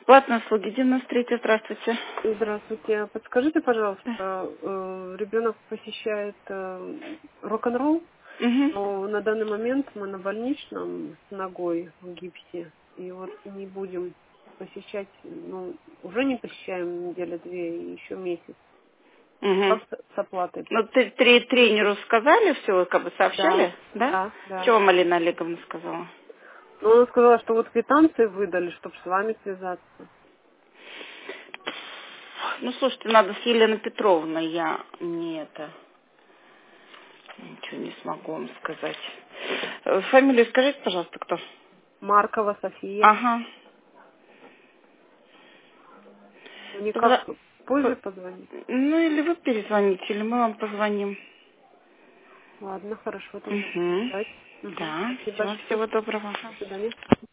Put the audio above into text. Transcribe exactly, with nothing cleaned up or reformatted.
Платные услуги, девяносто три, здравствуйте. Здравствуйте. Подскажите, пожалуйста, Да. э, ребенок посещает э, рок-н-ролл, Угу. но на данный момент мы на больничном с ногой в гипсе, и вот не будем посещать, ну, уже не посещаем неделю две и еще месяц. Угу. Как с с оплатой? Ну, ты, три, тренеру сказали все, как бы Да, сообщали, да? да, да. Чего Малина Олеговна сказала? Но она сказала, что вот квитанции выдали, чтобы с вами связаться. Ну, слушайте, надо с Еленой Петровной, я не это, ничего не смогу вам сказать. Э, Фамилию скажите, пожалуйста, кто? Маркова София. Ага. Мне как Позва- позже по- позвонить? Ну, или вы перезвоните, или мы вам позвоним. Ладно, хорошо, тогда буду Угу. ждать. Угу. Да, Спасибо все, большое. всего доброго. До свидания.